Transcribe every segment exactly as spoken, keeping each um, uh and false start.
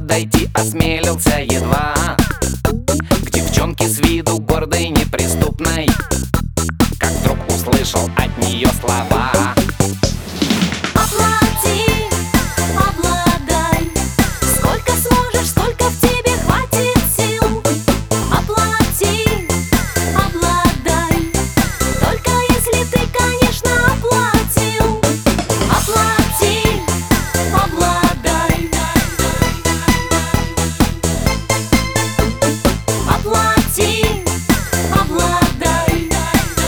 подойти осмелился едва к девчонке с виду гордой, неприступной, как вдруг услышал от нее слова: оплати, обладай, сколько сможешь, столько в тебе хватит сил. Оплати, обладай, только если ты, конечно, оплатил. Оплати, обладай, оплати, обладай.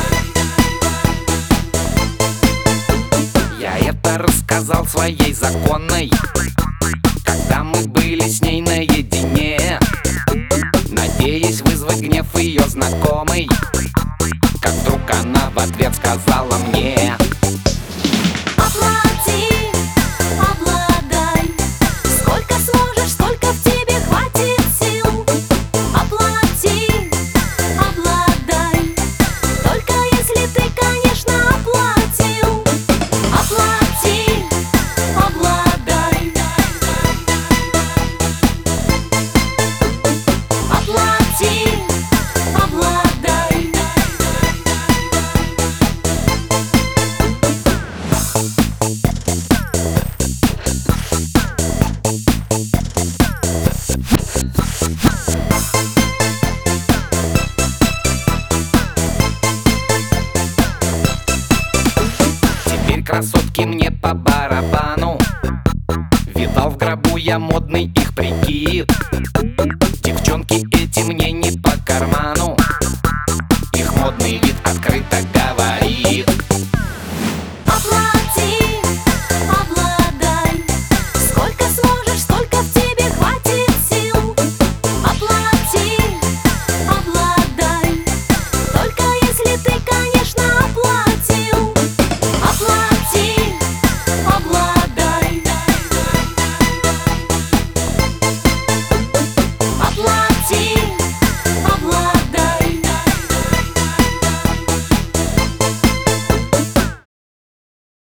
Я это рассказал своей законной, когда мы были с ней наедине, надеясь вызвать гнев ее знакомый, как вдруг она в ответ сказала мне: Оплати, обладай, сколько сможешь, столько в тебе хватит сил. Оплати, обладай, только если ты, конечно, оплатил. Оплати, обладай, оплати, обладай. Теперь красотки мне по барабану, видал в гробу я модный их прикид. Девчонки эти мне не